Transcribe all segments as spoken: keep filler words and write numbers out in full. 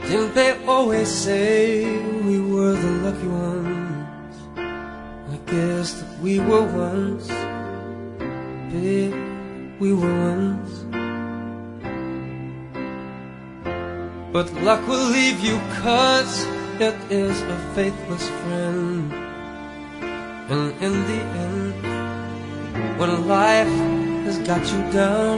Didn't they always say we were the lucky ones? I guess that we were once, babe, we were once. But luck will leave you, 'cause it is a faithless friend. And in the end, when life has got you down,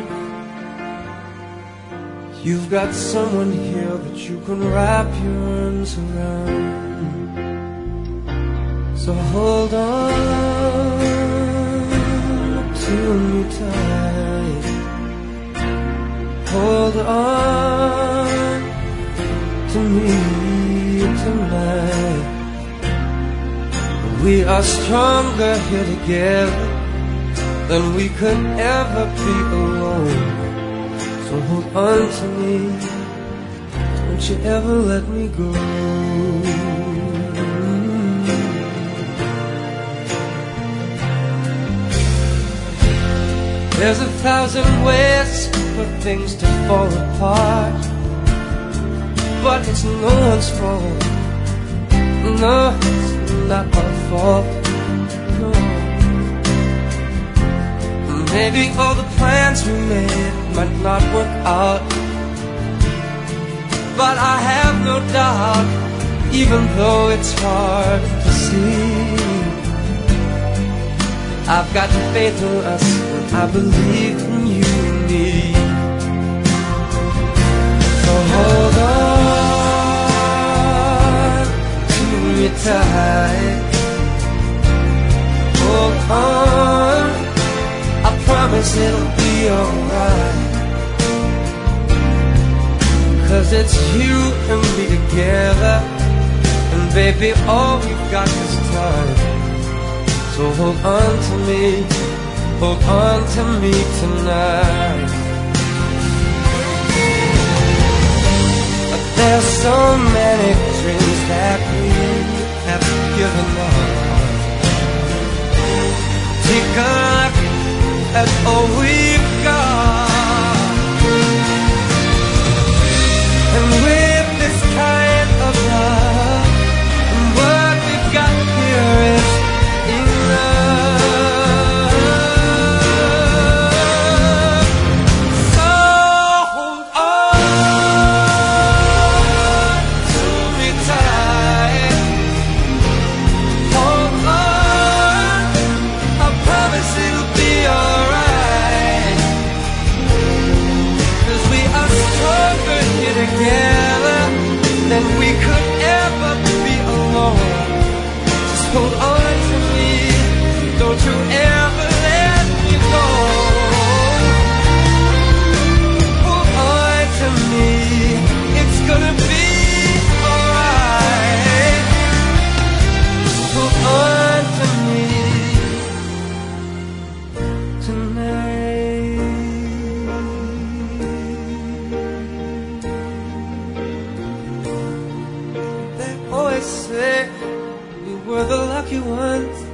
you've got someone here that you can wrap your arms around. So hold on to me tight. Hold on to me tonight. We are stronger here together than we could ever be alone. So hold on to me, don't you ever let me go. There's a thousand ways for things to fall apart, but it's no one's fault. No, it's not our fault. No. Maybe all the plans we made might not work out, but I have no doubt, even though it's hard to see, I've got faith in us, and I believe in you and me. So hold on to me tight. Hold on, I promise it'll be alright. 'Cause it's you and me together, and baby, all we've got is time. So hold on to me, hold on to me tonight. But there's so many dreams that we have given up. Take a look at all we've got, and with this kind of love, and what we've got here is enough. So hold on to me tight. Hold on, I promise it'll be alright. 'Cause we are stronger here together than we could ever be alone. Just hold on to me, don't you ever let me go. Hold on to me, it's gonna be alright. Hold on to me tonight. They always say we were the lucky ones.